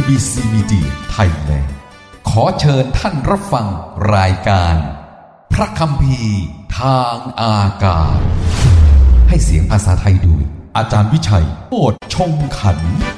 BBC Media Thailand ขอเชิญท่านรับฟังรายการพระคัมภีร์ทางอากาศให้เสียงภาษาไทยโดยอาจารย์วิชัยโอษฐ์ชงขันธ์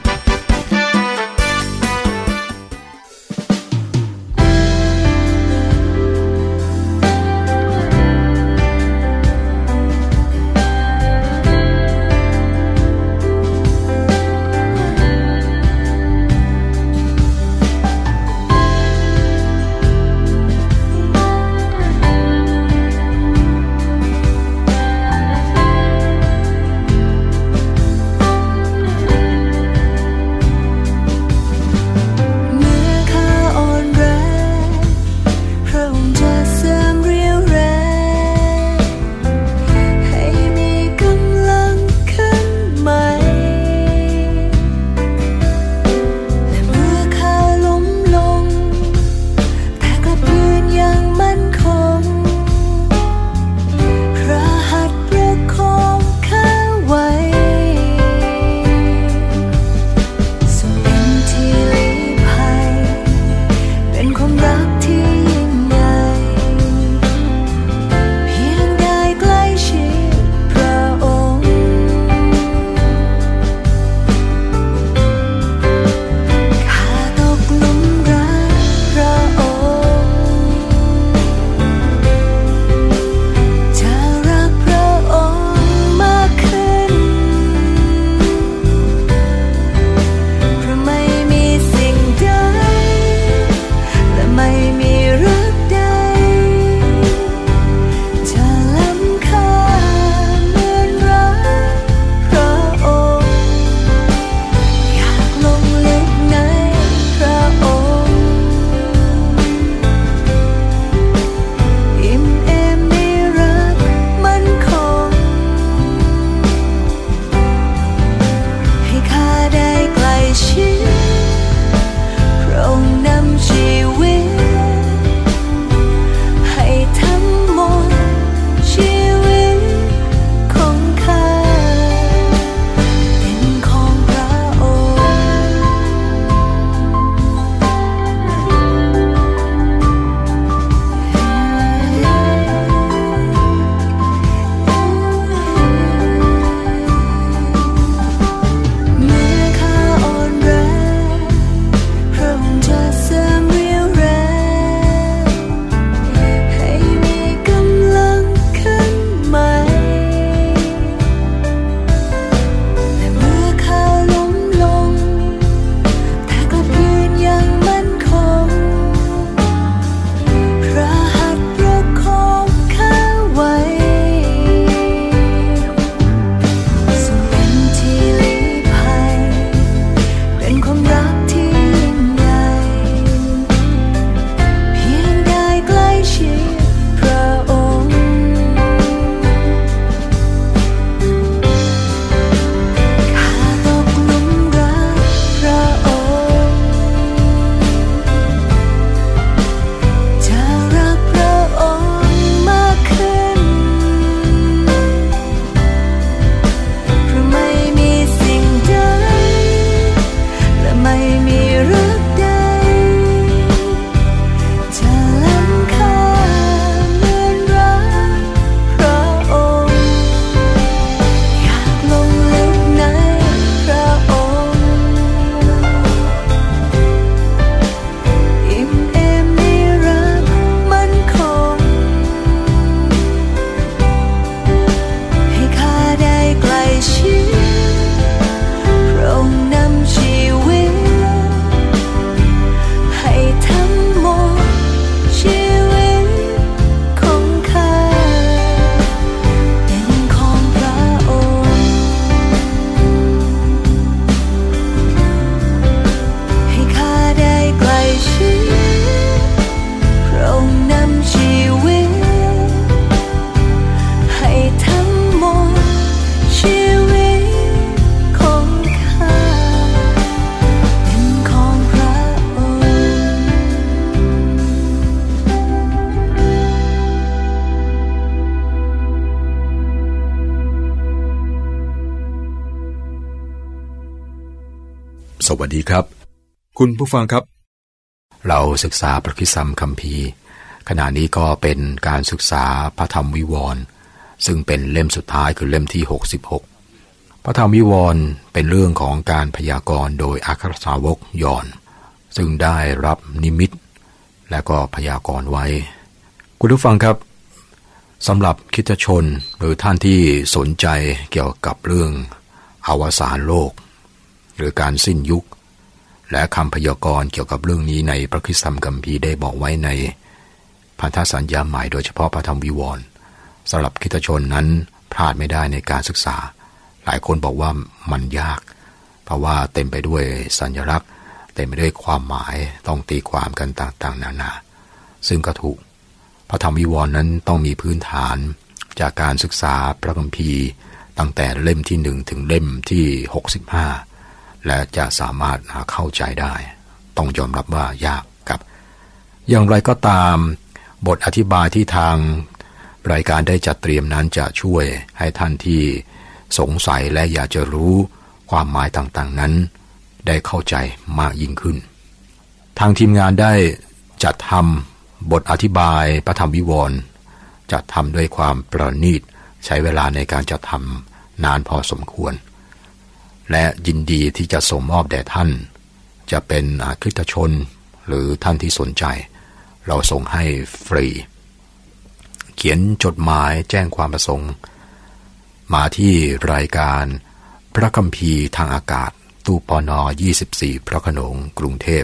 สวัสดีครับคุณผู้ฟังครับเราศึกษาพระคริสตคัมภีร์ขณะนี้ก็เป็นการศึกษาพระธรรมวิวรณ์ซึ่งเป็นเล่มสุดท้ายคือเล่มที่66พระธรรมวิวรณ์เป็นเรื่องของการพยากรณ์โดยอัครสาวกยอห์นซึ่งได้รับนิมิตและก็พยากรณ์ไว้คุณผู้ฟังครับสำหรับคริสตชนหรือท่านที่สนใจเกี่ยวกับเรื่องอวสานโลกหรือการสิ้นยุคและคำพยากรณ์เกี่ยวกับเรื่องนี้ในพระคริสตคัมภีร์ได้บอกไว้ในพันธสัญญาใหม่โดยเฉพาะพระธรรมวิวรณ์สำหรับคริสตชนนั้นพลาดไม่ได้ในการศึกษาหลายคนบอกว่ามันยากเพราะว่าเต็มไปด้วยสัญลักษณ์เต็มไปด้วยความหมายต้องตีความกันต่างๆนานาซึ่งก็ถูกพระธรรมวิวรณ์นั้นต้องมีพื้นฐานจากการศึกษาพระคัมภีร์ตั้งแต่เล่มที่1ถึงเล่มที่65และจะสามารถเข้าใจได้ต้องยอมรับว่ายากครับอย่างไรก็ตามบทอธิบายที่ทางรายการได้จัดเตรียมนั้นจะช่วยให้ท่านที่สงสัยและอยากจะรู้ความหมายต่างๆนั้นได้เข้าใจมากยิ่งขึ้นทางทีมงานได้จัดทำบทอธิบายพระธรรมวิวรณ์จัดทำด้วยความประณีตใช้เวลาในการจัดทำนานพอสมควรและยินดีที่จะส่งมอบแด่ท่านจะเป็นคริสตชนหรือท่านที่สนใจเราส่งให้ฟรีเขียนจดหมายแจ้งความประสงค์มาที่รายการพระคัมภีร์ทางอากาศตู้ปน24พระโขนงกรุงเทพ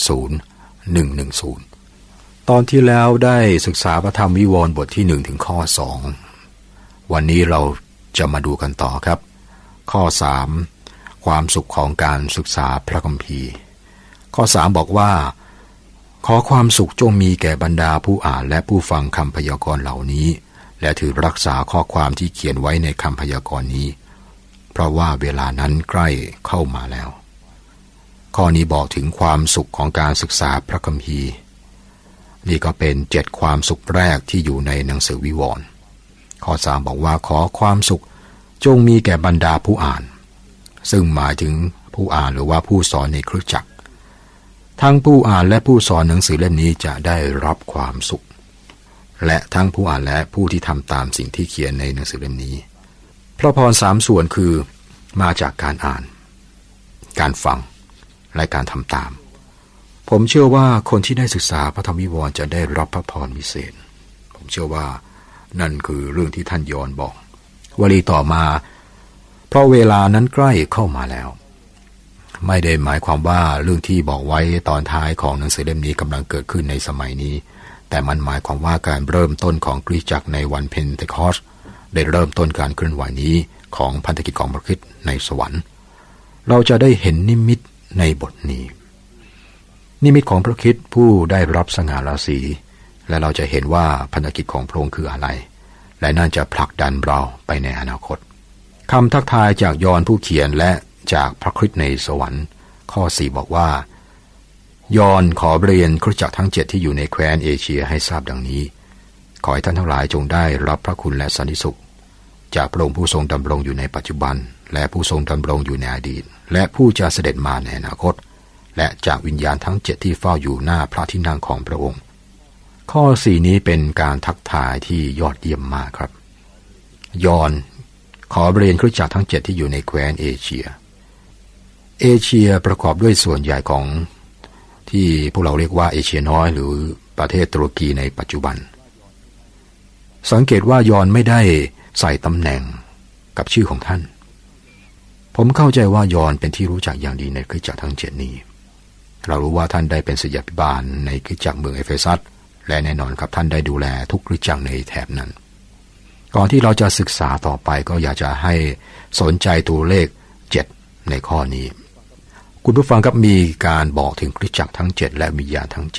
10110ตอนที่แล้วได้ศึกษาพระธรรมวิวรณ์บทที่1ถึงข้อ2วันนี้เราจะมาดูกันต่อครับข้อ3ความสุขของการศึกษาพระคัมภีร์ข้อ3บอกว่าขอความสุขจงมีแก่บรรดาผู้อ่านและผู้ฟังคำพยากรณ์เหล่านี้และถือรักษาข้อความที่เขียนไว้ในคำพยากรณ์นี้เพราะว่าเวลานั้นใกล้เข้ามาแล้วข้อนี้บอกถึงความสุขของการศึกษาพระคัมภีร์นี่ก็เป็น7ความสุขแรกที่อยู่ในหนังสือวิวรณ์ข้อ3บอกว่าขอความสุขจงมีแก่บรรดาผู้อ่านซึ่งหมายถึงผู้อ่านหรือว่าผู้สอนในคริสตจักรทั้งผู้อ่านและผู้สอนหนังสือเล่มนี้จะได้รับความสุขและทั้งผู้อ่านและผู้ที่ทำตามสิ่งที่เขียนในหนังสือเล่มนี้พระพร3ส่วนคือมาจากการอ่านการฟังและการทำตามผมเชื่อว่าคนที่ได้ศึกษาพระธรรมวิวรณ์จะได้รับพระพรพิเศษผมเชื่อว่านั่นคือเรื่องที่ท่านยอห์นบอกวลีต่อมาเพราะเวลานั้นใกล้เข้ามาแล้วไม่ได้หมายความว่าเรื่องที่บอกไว้ตอนท้ายของหนังสือเล่มนี้กำลังเกิดขึ้นในสมัยนี้แต่มันหมายความว่าการเริ่มต้นของคริสตจักรในวันเพนเทคอสต์ได้เริ่มต้นการเคลื่อนไหวนี้ของพันธกิจของพระคริสต์ในสวรรค์เราจะได้เห็นนิมิตในบทนี้นิมิตของพระคริสต์ผู้ได้รับสง่าราศีและเราจะเห็นว่าพันธกิจของพระองค์คืออะไรและนั่นจะผลักดันเราไปในอนาคตคำทักทายจากยอห์นผู้เขียนและจากพระคริสต์ในสวรรค์ข้อ4บอกว่ายอห์นขอเรียนคริสตจักรทั้ง7ที่อยู่ในแคว้นเอเชียให้ทราบดังนี้ขอให้ท่านทั้งหลายจงได้รับพระคุณและสันติสุขจากพระองค์ผู้ทรงดำรงอยู่ในปัจจุบันและผู้ทรงดำรงอยู่ในอดีตและผู้จะเสด็จมาในอนาคตและจากวิญญาณทั้ง7ที่เฝ้าอยู่หน้าพระที่นั่งของพระองค์ข้อ4นี้เป็นการทักทายที่ยอดเยี่ยมมากครับยอห์นขอเรียนคริสตจักรทั้ง7ที่อยู่ในแคว้นเอเชียประกอบด้วยส่วนใหญ่ของที่พวกเราเรียกว่าเอเชียน้อยหรือประเทศตุรกีในปัจจุบันสังเกตว่ายอห์นไม่ได้ใส่ตำแหน่งกับชื่อของท่านผมเข้าใจว่ายอห์นเป็นที่รู้จักอย่างดีในคริสตจักรทั้ง7นี้เรารู้ว่าท่านได้เป็นศิษยาภิบาลในคริสตจักรเมืองเอเฟซัสและแน่นอนครับท่านได้ดูแลทุกคริสตจักรในแถบนั้นก่อนที่เราจะศึกษาต่อไปก็อยากจะให้สนใจตัวเลข7ในข้อนี้คุณผู้ฟังครับมีการบอกถึงคริสตจักรทั้ง7และวิญญาณทั้ง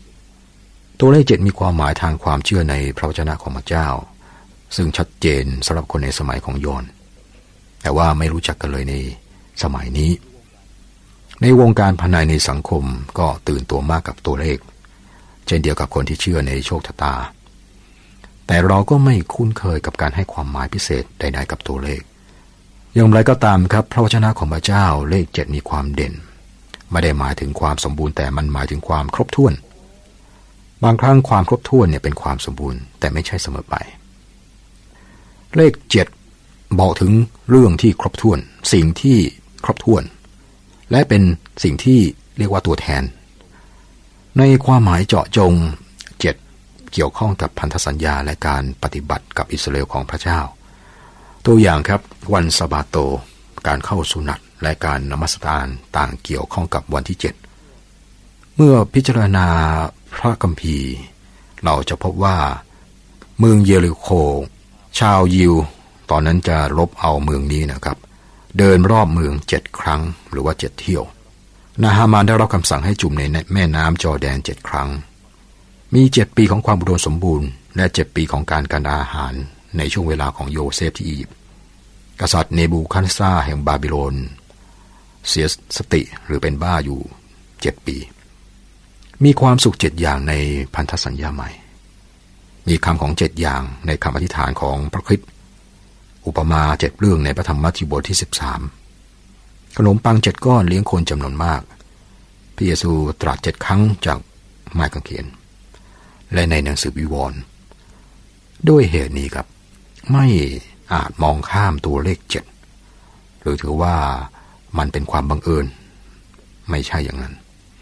7ตัวเลข7มีความหมายทางความเชื่อในพระวจนะของพระเจ้าซึ่งชัดเจนสำหรับคนในสมัยของยอห์นแต่ว่าไม่รู้จักกันเลยในสมัยนี้ในวงการภายในสังคมก็ตื่นตัวมากกับตัวเลขเช่นเดียวกับคนที่เชื่อในโชคชะตาแต่เราก็ไม่คุ้นเคยกับการให้ความหมายพิเศษใดๆกับตัวเลขอย่างไรก็ตามครับพระวจนะของพระเจ้าเลข7มีความเด่นไม่ได้หมายถึงความสมบูรณ์แต่มันหมายถึงความครบถ้วนบางครั้งความครบถ้วนเนี่ยเป็นความสมบูรณ์แต่ไม่ใช่เสมอไปเลข7บอกถึงเรื่องที่ครบถ้วนสิ่งที่ครบถ้วนและเป็นสิ่งที่เรียกว่าตัวแทนในความหมายเจาะจง7เกี่ยวข้องกับพันธสัญญาและการปฏิบัติกับอิสราเอลของพระเจ้าตัวอย่างครับวันสะบาโตการเข้าสุนัตและการนมัสการต่างเกี่ยวข้องกับวันที่7เมื่อพิจารณาพระคัมภีร์เราจะพบว่าเมืองเยริโคชาวยิวตอนนั้นจะรบเอาเมืองนี้นะครับเดินรอบเมือง7ครั้งหรือว่า7เที่ยวนาฮามานได้รับคำสั่งให้จุ่มในแม่น้ำจอร์แดน7ครั้งมี7ปีของความอุดมสมบูรณ์และ7ปีของการกันดารอาหารในช่วงเวลาของโยเซฟที่อียิปต์กษัตริย์เนบูคัดเนซาร์แห่งบาบิโลนเสียสติหรือเป็นบ้าอยู่7ปีมีความสุข7อย่างในพันธสัญญาใหม่มีคำของ7อย่างในคำอธิษฐานของพระคริสต์อุปมา7เรื่องในพระธรรมมัทธิวบทที่13ขนมปัง7ก้อนเลี้ยงคนจำนวนมากพระเยซูตรัส7ครั้งจากไม้กางเขนและในหนังสือวิวรณ์ด้วยเหตุนี้ครับไม่อาจมองข้ามตัวเลข7หรือถือว่ามันเป็นความบังเอิญไม่ใช่อย่างนั้น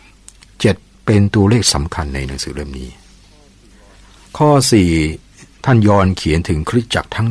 7เป็นตัวเลขสำคัญในหนังสือเล่มนี้ข้อ4ท่านยอห์นเขียนถึงคริสตจักรทั้ง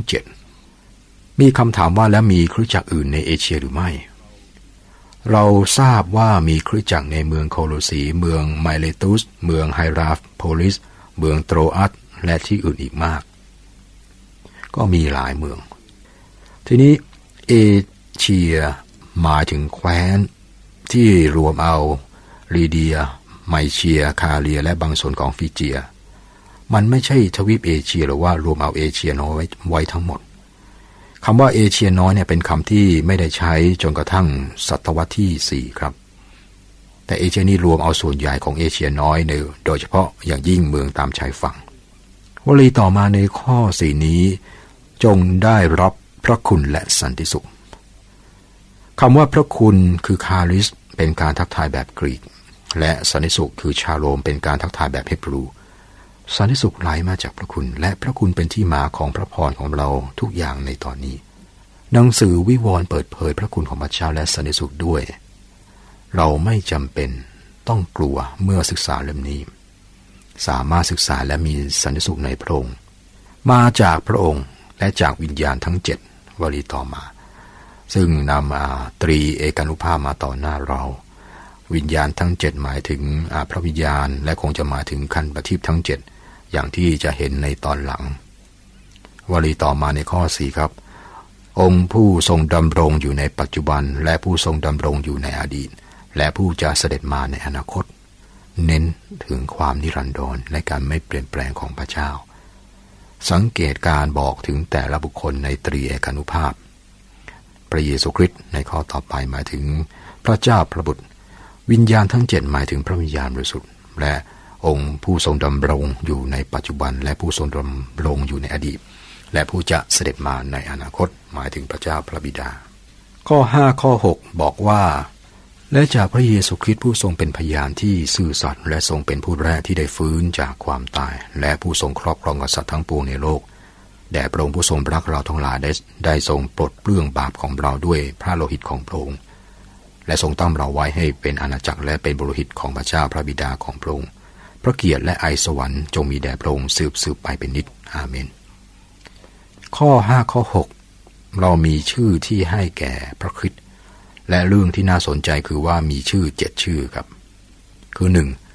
7มีคำถามว่าแล้วมีคริสตจักรอื่นในเอเชียหรือไม่เราทราบว่ามีคริสตจักรในเมืองโคโลสีเมืองไมเลตุสเมืองไฮราฟโพลิสเมืองโตรอัสและที่อื่นอีกมากก็มีหลายเมืองทีนี้เอเชียหมายถึงแคว้นที่รวมเอาลีเดียไมเชียคาเลียและบางส่วนของฟิเจียมันไม่ใช่ทวีปเอเชียหรือว่ารวมเอาเอเชียน้อยไว้ทั้งหมดคำว่าเอเชียน้อยเนี่ยเป็นคำที่ไม่ได้ใช้จนกระทั่งศตวรรษที่4ครับแต่เอเชียนี้รวมเอาส่วนใหญ่ของเอเชียน้อยโดยเฉพาะอย่างยิ่งเมืองตามชายฝั่งวลีต่อมาในข้อ4นี้จงได้รับพระคุณและสันติสุขคำว่าพระคุณคือคาริสเป็นการทักทายแบบกรีกและสันติสุขคือชาโลมเป็นการทักทายแบบเฮบรูสันติสุขไหลมาจากพระคุณและพระคุณเป็นที่มาของพระพรของเราทุกอย่างในตอนนี้หนังสือวิวรณ์เปิดเผยพระคุณของพระเจ้าและสันติสุขด้วยเราไม่จำเป็นต้องกลัวเมื่อศึกษาเล่มนี้สามารถศึกษาและมีสันติสุขในพระองค์มาจากพระองค์และจากวิญญาณทั้ง7วลีต่อมาซึ่งนำตรีเอกานุภาพมาต่อหน้าเราวิญญาณทั้ง7หมายถึงพระวิญญาณและคงจะหมายถึงคันประทีปทั้ง7อย่างที่จะเห็นในตอนหลังวลีต่อมาในข้อ4ครับองค์ผู้ทรงดำรงอยู่ในปัจจุบันและผู้ทรงดำรงอยู่ในอดีตและผู้จะเสด็จมาในอนาคตเน้นถึงความนิรันดรและการไม่เปลี่ยนแปลงของพระเจ้าสังเกตการบอกถึงแต่ละบุคคลในตรีเอกานุภาพพระเยซูคริสต์ในข้อต่อไปหมายถึงพระเจ้าพระบุตรวิญญาณทั้ง7หมายถึงพระวิญญาณบริสุทธิ์และองค์ผู้ทรงดำรงอยู่ในปัจจุบันและผู้ทรงดำรงอยู่ในอดีตและผู้จะเสด็จมาในอนาคตหมายถึงพระเจ้าพระบิดาข้อ5ข้อ6บอกว่าและจากพระเยซูคริสต์ผู้ทรงเป็นพยานที่ซื่อสัตย์และทรงเป็นผู้แรกที่ได้ฟื้นจากความตายและผู้ทรงครอบครองกษัตริย์ทั้งปวงในโลกแด่พระองค์ผู้ทรงรักเราทั้งหลายได้ทรงปลดเปลื้องบาปของเราด้วยพระโลหิตของพระองค์และทรงตั้งเราไว้ให้เป็นอาณาจักรและเป็นบุตรหิตของพระเจ้าพระบิดาของพระองค์พระเกียรติและไอสวรรค์จงมีแด่พระองค์สืบไปเป็นนิจอาเมนข้อ5ข้อ6เรามีชื่อที่ให้แก่พระคริสต์และเรื่องที่น่าสนใจคือว่ามีชื่อ7ชื่อครับคือ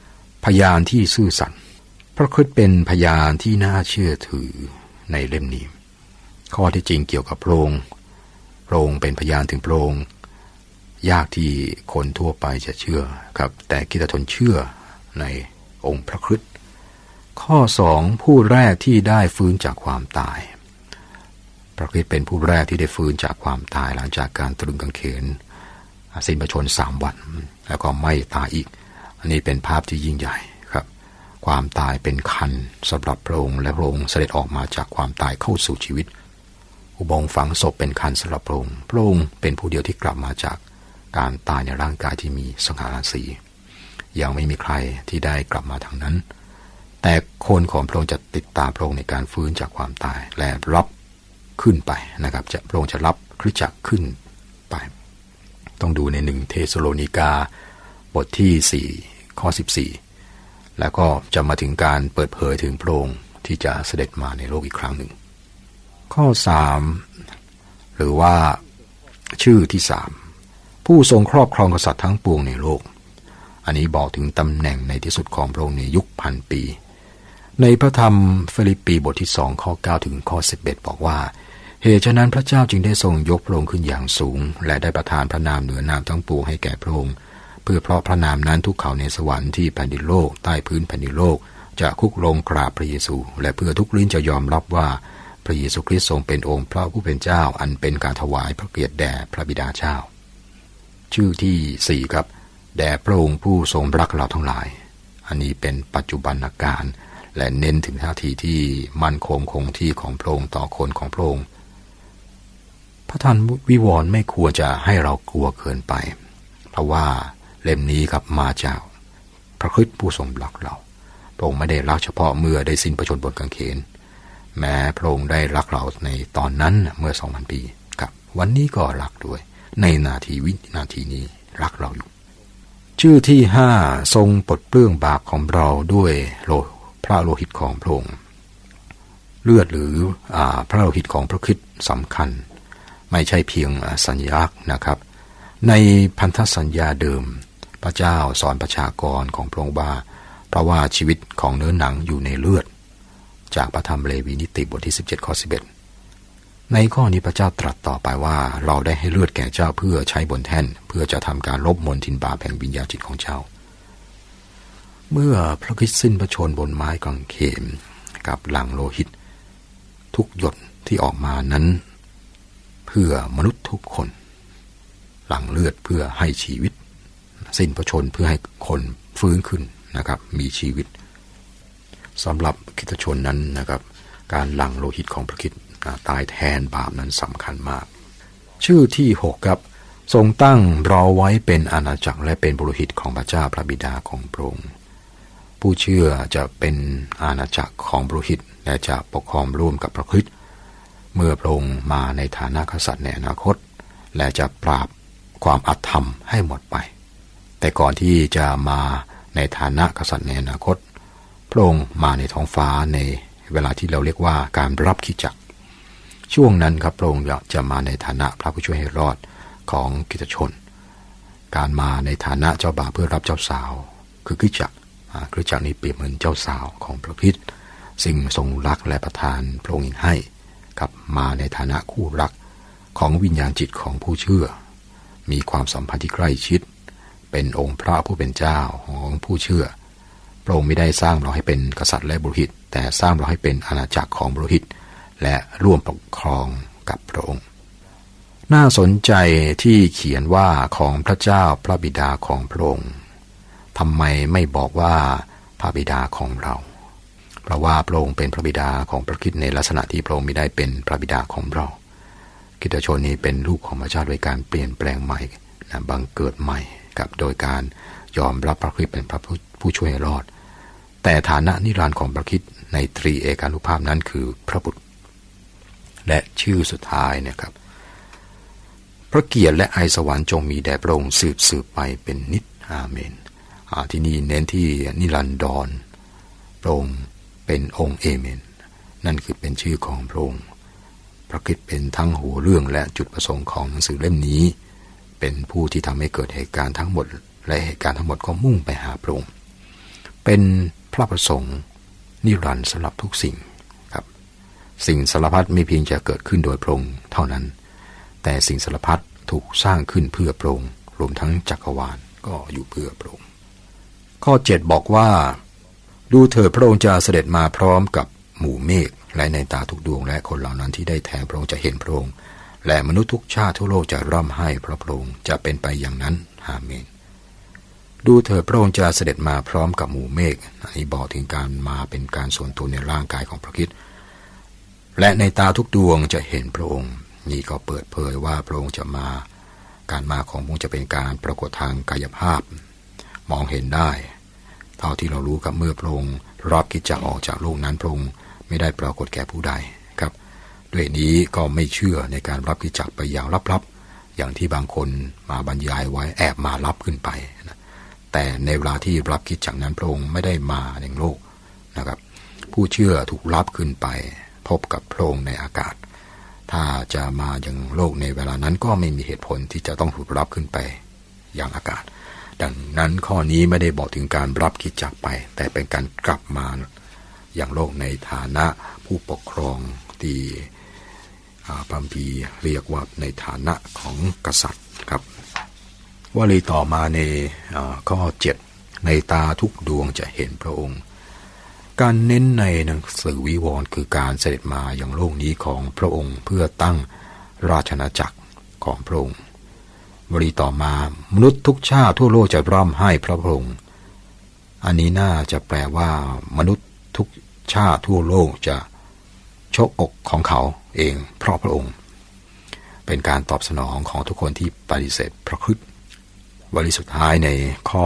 1พยานที่ซื่อสัตย์พระคริสต์เป็นพยานที่น่าเชื่อถือในเล่มนี้ข้อที่จริงเกี่ยวกับพระองค์เป็นพยานถึงพระองค์ยากที่คนทั่วไปจะเชื่อครับแต่คริสตชนเชื่อในองค์พระคริสต์ข้อ2ผู้แรกที่ได้ฟื้นจากความตายพระคริสต์เป็นผู้แรกที่ได้ฟื้นจากความตายหลังจากการตรึงกางเขนสิ้นพระชนม์3 วันแล้วก็ไม่ตายอีกอันนี้เป็นภาพที่ยิ่งใหญ่ครับความตายเป็นคันสำหรับพระองค์และพระองค์เสด็จออกมาจากความตายเข้าสู่ชีวิตอุโบงค์ฝังศพเป็นคันสำหรับพระองค์เป็นผู้เดียวที่กลับมาจากการตายในร่างกายที่มีสังขารสียังไม่มีใครที่ได้กลับมาทางนั้นแต่คนของพระองค์จะติดตามพระองค์ในการฟื้นจากความตายและรับขึ้นไปนะครับพระองค์จะรับคริสตจักรขึ้นไปต้องดูใน1เทสโลนิกาบทที่4ข้อ14แล้วก็จะมาถึงการเปิดเผยถึงพระองค์ที่จะเสด็จมาในโลกอีกครั้งหนึ่งข้อ3หรือว่าชื่อที่3ผู้ทรงครอบครองกษัตริย์ทั้งปวงในโลกอันนี้บอกถึงตำแหน่งในที่สุดของพระองค์ในยุคพันปีในพระธรรมฟิลิปปีบทที่2ข้อ9ถึงข้อ11บอกว่าเหตุฉะนั้นพระเจ้าจึงได้ทรงยกพระองค์ขึ้นอย่างสูงและได้ประทานพระนามเหนือนามทั้งปวงให้แก่พระองค์เพื่อเพราะพระนามนั้นทุกเขาในสวรรค์ที่แผ่นดินโลกใต้พื้นแผ่นดินโลกจะคุกลงกราบพระเยซูและเพื่อทุกลิ้นจะยอมรับว่าพระเยซูคริสต์ทรงเป็นองค์พระผู้เป็นเจ้าอันเป็นการถวายพระเกียรติแด่พระบิดาเจ้าชื่อที่4ครับแด่พระองค์ผู้ทรงรักเราทั้งหลายอันนี้เป็นปัจจุบันการและเน้นถึงท่าทีที่มั่นคงคงที่ของพระองค์ต่อคนของพระองค์พระธรรมวิวรณ์ไม่ควรจะให้เรากลัวเกินไปเพราะว่าเล่มนี้ครับมาจากพระคริสต์ผู้ทรงรักเราพระองค์ไม่ได้รักเฉพาะเมื่อได้สิ้นพระชนม์บนกางเขนแม้พระองค์ได้รักเราในตอนนั้นเมื่อ 2,000 ปีครับวันนี้ก็รักด้วยในนาทีวินาทีนี้รักเราอยู่ชื่อที่5ทรงปลดเปลื้องบาปของเราด้วยพระโลหิตของพระองค์เลือดหรือพระโลหิตของพระคริสต์สำคัญไม่ใช่เพียงสัญลักษณ์นะครับในพันธสัญญาเดิมพระเจ้าสอนประชากรของพระองค์ว่าเพราะว่าชีวิตของเนื้อหนังอยู่ในเลือดจากพระธรรมเลวีนิติบทที่17ข้อ11ในข้อนี้พระเจ้าตรัสต่อไปว่าเราได้ให้เลือดแก่เจ้าเพื่อใช้บนแท่นเพื่อจะทำการลบมลทินบาปแห่งวิญญาณจิตของเจ้าเมื่อพระคริสต์สิ้นพระชนม์บนไม้กางเขนกับหลั่งโลหิตทุกหยดที่ออกมานั้นเพื่อมนุษย์ทุกคนหลั่งเลือดเพื่อให้ชีวิตสิ้นพระชนม์เพื่อให้คนฟื้นขึ้นนะครับมีชีวิตสำหรับคริสตชนนั้นนะครับการหลั่งโลหิตของพระคริสต์ตายแทนบาปนั้นสำคัญมากชื่อที่6ครับทรงตั้งเราไว้เป็นอาณาจักรและเป็นบุโรหิตของพระเจ้าพระบิดาของพระองค์ผู้เชื่อจะเป็นอาณาจักรของบุโรหิตและจะปกครองร่วมกับพระคริสต์เมื่อพระองค์มาในฐานะกษัตริย์ในอนาคตและจะปราบความอธรรมให้หมดไปแต่ก่อนที่จะมาในฐานะกษัตริย์ในอนาคตพระองค์มาในท้องฟ้าในเวลาที่เราเรียกว่าการรับคริสตจักรช่วงนั้นครับพระองค์จะมาในฐานะพระผู้ช่วยให้รอดของคริสตชนการมาในฐานะเจ้าบ่าวเพื่อรับเจ้าสาวคือคริสตจักรนี้เปรียบเหมือนเจ้าสาวของพระคริสต์สิ่งทรงรักและประทานพระองค์ให้กับมาในฐานะคู่รักของวิญญาณจิตของผู้เชื่อมีความสัมพันธ์ที่ใกล้ชิดเป็นองค์พระผู้เป็นเจ้าของผู้เชื่อพระองค์ไม่ได้สร้างเราให้เป็นกษัตริย์และบุโรหิตแต่สร้างเราให้เป็นอาณาจักรของบุโรหิตและร่วมปกครองกับพระองค์น่าสนใจที่เขียนว่าของพระเจ้าพระบิดาของพระองค์ทำไมไม่บอกว่าพระบิดาของเราเพราะว่าพระองค์เป็นพระบิดาของพระคริสต์ในลักษณะที่พระองค์ไม่ได้เป็นพระบิดาของเราคริสตชนนี้เป็นลูกของพระเจ้าโดยการเปลี่ยนแปลงใหม่บังเกิดใหม่กับโดยการยอมรับพระคริสต์เป็นพระผู้ช่วยให้รอดแต่ฐานะนิรันดร์ของพระคริสต์ในตรีเอกานุภาพนั้นคือพระบุตรและชื่อสุดท้ายเนี่ยครับพระเกียรติและไอสวรรค์จงมีแด่พระองค์สืบไปเป็นนิจอาเมนที่นี่เน้นที่นิรันดรพระองค์เป็นองค์เอเมนนั่นคือเป็นชื่อของพระองค์พระคริสต์เป็นทั้งหัวเรื่องและจุดประสงค์ของหนังสือเล่มนี้เป็นผู้ที่ทำให้เกิดเหตุการณ์ทั้งหมดและเหตุการณ์ทั้งหมดก็มุ่งไปหาพระองค์เป็นพระประสงค์นิรันดร์สำหรับทุกสิ่งครับสิ่งสารพัดไม่เพียงจะเกิดขึ้นโดยพระองค์เท่านั้นแต่สิ่งสารพัดถูกสร้างขึ้นเพื่อพระองค์รวมทั้งจักรวาลก็อยู่เพื่อพระองค์ข้อ7บอกว่าดูเถิดพระองค์จะเสด็จมาพร้อมกับหมู่เมฆและในตาทุกดวงและคนเหล่านั้นที่ได้แทงพระองค์จะเห็นพระองค์และมนุษย์ทุกชาติทั่วโลกจะร่ำไห้เพราะพระองค์จะเป็นไปอย่างนั้นอาเมนดูเถิดพระองค์จะเสด็จมาพร้อมกับหมู่เมฆอันนี้บอกถึงการมาเป็นการส่วนตัวในร่างกายของพระคริสต์และในตาทุกดวงจะเห็นพระองค์นี่ก็เปิดเผยว่าพระองค์จะมาการมาของพระองค์จะเป็นการปรากฏทางกายภาพมองเห็นได้เท่าที่เรารู้กับเมื่อพระองค์รับกิจจากออกจากโลกนั้นพระองค์ไม่ได้ปรากฏแก่ผู้ใดครับด้วยนี้ก็ไม่เชื่อในการรับกิจจากไปอย่างลับๆอย่างที่บางคนมาบรรยายไว้แอบมารับขึ้นไปนะแต่ในเวลาที่รับกิจจากนั้นพระองค์ไม่ได้มาในโลกนะครับผู้เชื่อถูกรับขึ้นไปพบกับพระองค์ในอากาศถ้าจะมาอย่างโลกในเวลานั้นก็ไม่มีเหตุผลที่จะต้องถูกรับขึ้นไปอย่างอากาศดังนั้นข้อนี้ไม่ได้บอกถึงการรับกิจจากไปแต่เป็นการกลับมาอย่างโลกในฐานะผู้ปกครองที่พระคัมภีร์เรียกว่าในฐานะของกษัตริย์ครับวลีต่อมาในข้อ 7ในตาทุกดวงจะเห็นพระองค์การเน้นในหนังสือวิวรณ์คือการเสด็จมาอย่างโลกนี้ของพระองค์เพื่อตั้งราชอาณาจักรของพระองค์วลีต่อมามนุษย์ทุกชาติทั่วโลกจะร่ำไห้พระองค์อันนี้น่าจะแปลว่ามนุษย์ทุกชาติทั่วโลกจะชกอกของเขาเองเพราะพระองค์เป็นการตอบสนองของทุกคนที่ปฏิเสธพระคริสต์วลีสุดท้ายในข้อ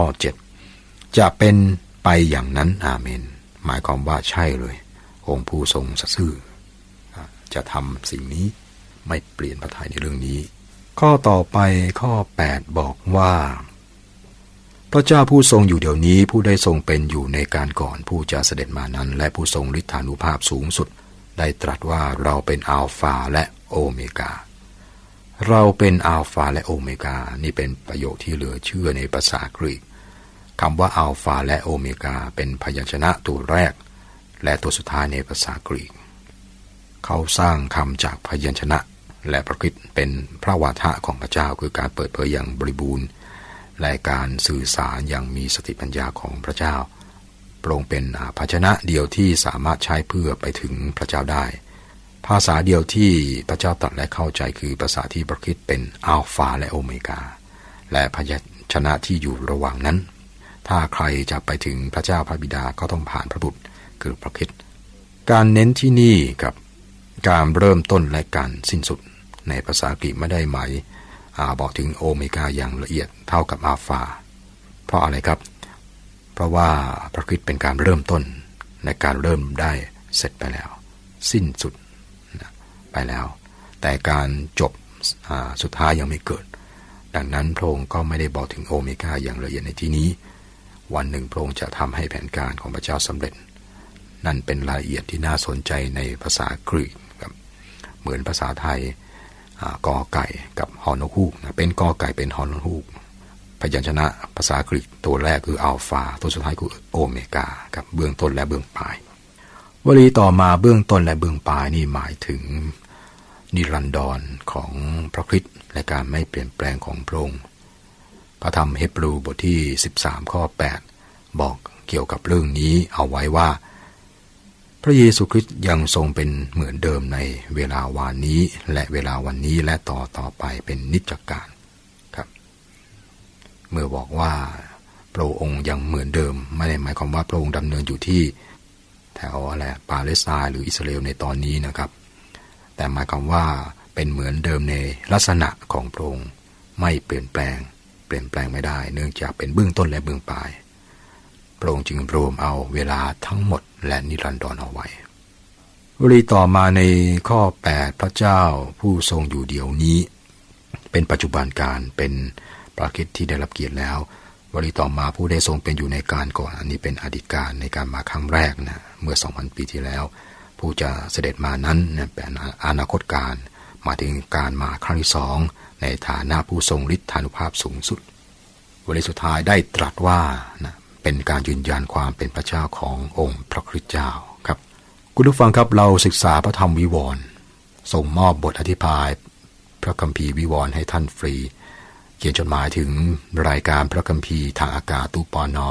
7จะเป็นไปอย่างนั้นอาเมนหมายความว่าใช่เลยองค์ผู้ทรงสัตย์ซื่อจะทำสิ่งนี้ไม่เปลี่ยนพระทัยในเรื่องนี้ข้อต่อไปข้อ 8บอกว่าพระเจ้าผู้ทรงอยู่เดี๋ยวนี้ผู้ได้ทรงเป็นอยู่ในการก่อนผู้จะเสด็จมานั้นและผู้ทรงฤทธานุภาพสูงสุดได้ตรัสว่าเราเป็นอัลฟาและโอเมกาเราเป็นอัลฟาและโอเมกานี่เป็นประโยคที่เหลือเชื่อในภาษากรีกคำว่าอัลฟาและโอเมกาเป็นพยัญชนะตัวแรกและตัวสุดท้ายในภาษากรีกเขาสร้างคำจากพยัญชนะและพระคริสต์เป็นพระวาทะของพระเจ้าคือการเปิดเผยอย่างบริบูรณ์และการสื่อสารอย่างมีสติปัญญาของพระเจ้าพระองค์เป็นภาชนะเดียวที่สามารถใช้เพื่อไปถึงพระเจ้าได้ภาษาเดียวที่พระเจ้าตรัสและเข้าใจคือภาษาที่พระคริสต์เป็นอัลฟาและโอเมกาและพยัญชนะที่อยู่ระหว่างนั้นถ้าใครจะไปถึงพระเจ้าพระบิดาก็ต้องผ่านพระบุตรคือพระคริสต์การเน้นที่นี่กับการเริ่มต้นและการสิ้นสุดในภาษากรีกไม่ได้หมายบอกถึงโอเมกาอย่างละเอียดเท่ากับอัลฟาเพราะอะไรครับเพราะว่าพระคริสต์เป็นการเริ่มต้นในการเริ่มได้เสร็จไปแล้วสิ้นสุดไปแล้วแต่การจบสุดท้ายยังไม่เกิดดังนั้นพระองค์ก็ไม่ได้บอกถึงโอเมกาอย่างละเอียดในที่นี้วันหนึ่งพระองค์จะทำให้แผนการของพระเจ้าสำเร็จนั่นเป็นรายละเอียดที่น่าสนใจในภาษากรีกครับเหมือนภาษาไทยกอไก่กับฮอนกฮูกเป็นกอไก่เป็นฮอนกฮูกพยัญชนะภาษากรีกตัวแรกคืออัลฟาตัวสุดท้ายคือโอเมกากับเบื้องต้นและเบื้องปลายวลีต่อมาเบื้องต้นและเบื้องปลายนี่หมายถึงนิรันดรของพระคริสต์และการไม่เปลี่ยนแปลงของพระองค์พระธรรมเฮบรูบทที่13ข้อ8บอกเกี่ยวกับเรื่องนี้เอาไว้ว่าพระเยซูคริสต์ยังทรงเป็นเหมือนเดิมในเวลาวานนี้และเวลาวันนี้และต่อไปเป็นนิจกาลครับเมื่อบอกว่าพระองค์ยังเหมือนเดิมไม่ได้หมายความว่าพระองค์ดำเนินอยู่ที่แถวอะไรปาเลสไตน์หรืออิสราเอลในตอนนี้นะครับแต่หมายความว่าเป็นเหมือนเดิมในลักษณะของพระองค์ไม่เปลี่ยนแปลงไม่ได้เนื่องจากเป็นเบื้องต้นและเบื้องปลายพระองค์จึงรวมเอาเวลาทั้งหมดและนิรันดรเอาไว้วลีต่อมาในข้อ 8พระเจ้าผู้ทรงอยู่เดี๋ยวนี้เป็นปัจจุบันการเป็นพระคริสต์ที่ได้รับเกียรติแล้ววลีต่อมาผู้ได้ทรงเป็นอยู่ในการก่อนอันนี้เป็นอดีตการในการมาครั้งแรกนะเมื่อ 2,000 ปีที่แล้วผู้จะเสด็จมานั้นเป็นอนาคตการมาถึงการมาครั้งที่2ในฐานะผู้ทรงฤทธานุภาพสูงสุดวลีสุดท้ายได้ตรัสว่านะเป็นการยืนยันความเป็นพระเจ้าขององค์พระคริสต์เจ้าครับคุณผู้ฟังครับเราศึกษาพระธรรมวิวรณ์ส่งมอบบทอธิบายพระคัมภีร์วิวรณ์ให้ท่านฟรีเขียนจดหมายถึงรายการพระคัมภีร์ทางอากาศตู้ปน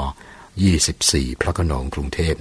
24พระโขนงกรุงเทพ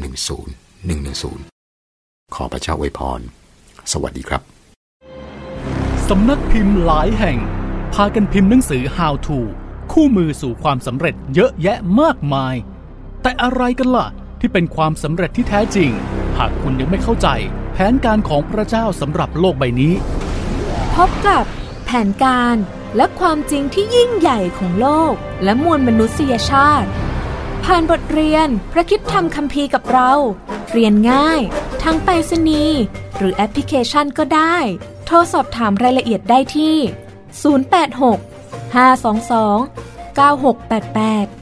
10110ขอพระเจ้าอวยพรสวัสดีครับสำนักพิมพ์หลายแห่งพากันพิมพ์หนังสือ How to คู่มือสู่ความสำเร็จเยอะแยะมากมายแต่อะไรกันล่ะที่เป็นความสำเร็จที่แท้จริงหากคุณยังไม่เข้าใจแผนการของพระเจ้าสำหรับโลกใบนี้พบกับแผนการและความจริงที่ยิ่งใหญ่ของโลกและมวลมนุษยชาติผ่านบทเรียนพระคริสตธรรมคัมภีร์กับเราเรียนง่ายทางไปรษณีย์หรือแอปพลิเคชันก็ได้โทรสอบถามรายละเอียดได้ที่086 522 9688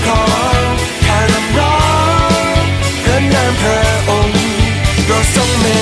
เราทรงเม